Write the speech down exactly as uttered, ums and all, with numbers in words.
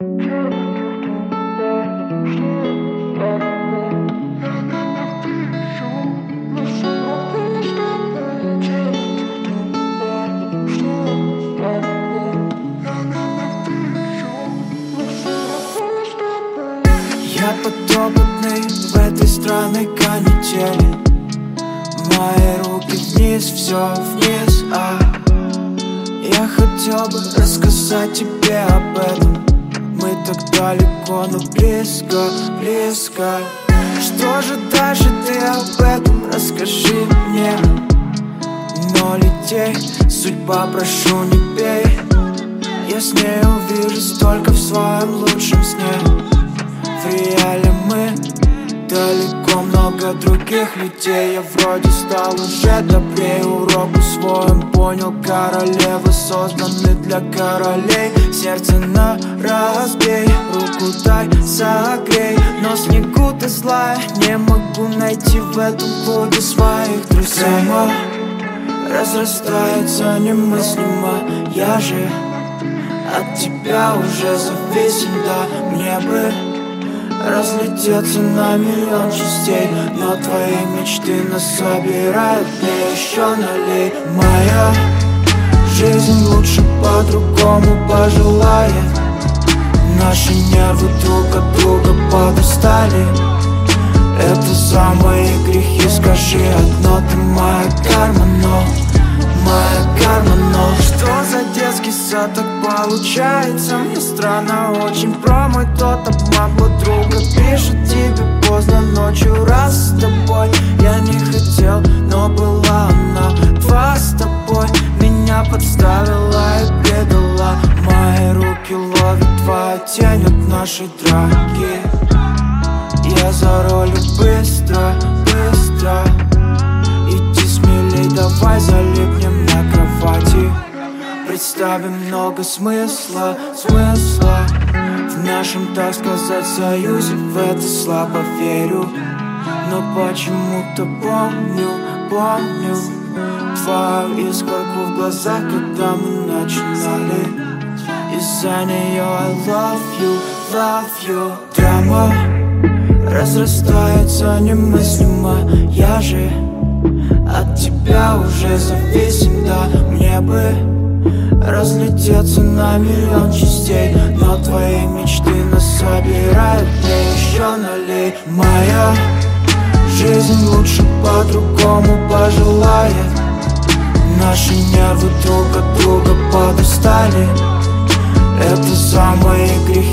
Я подопытный в этой странной канители. Мои руки вниз, все вниз, а я хотел бы рассказать тебе об этом. Мы так далеко, но близко, близко. Что же дальше ты об этом расскажи мне? Но летей, судьба, прошу, не бей. Я с ней увижусь только в своем лучшем сне. В реале мы далеко, много других людей. Я вроде стал уже добрее, урок усвоен, понял, королевы созданы для королей. Сердце на разбей, руку дай, согрей. Но снегу ты злая, не могу найти в этом клубе своих друзей. Тема разрастается немыслимо, я же от тебя уже зависим, да. Мне бы разлететься на миллион частей, но твои мечты нас собирают, мне еще налей. Моя жизнь лучше по-другому пожелает. Наши нервы друг от друга подустали. Это за мои грехи, скажи одно, ты моя карма, но моя карма, но что за детский сад так получается? Мне странно очень про мой тот обман. Подруга пишет тебе поздно ночью, раз с тобой я не хотел, но была она два с тобой. Меня подставила и предала. Мои руки ловят твоя тень от нашей драки. Я за рулю быстро, быстро. Иди смелей, давай залипнем на кровати. Представим много смысла, смысла в нашем, так сказать, союзе. В это слабо верю, но почему-то помню, помню твою искорку в глазах, когда мы начинали. Из-за нее I love you, love you. Драма разрастается немыслимо, я же от тебя уже зависим, да. Мне бы разлететься на миллион частей, но твои мечты нас собирают, мне еще налей. Моя жизнь лучше по-другому пожелает. Наши нервы друг от друга подустали. Это за мои грехи,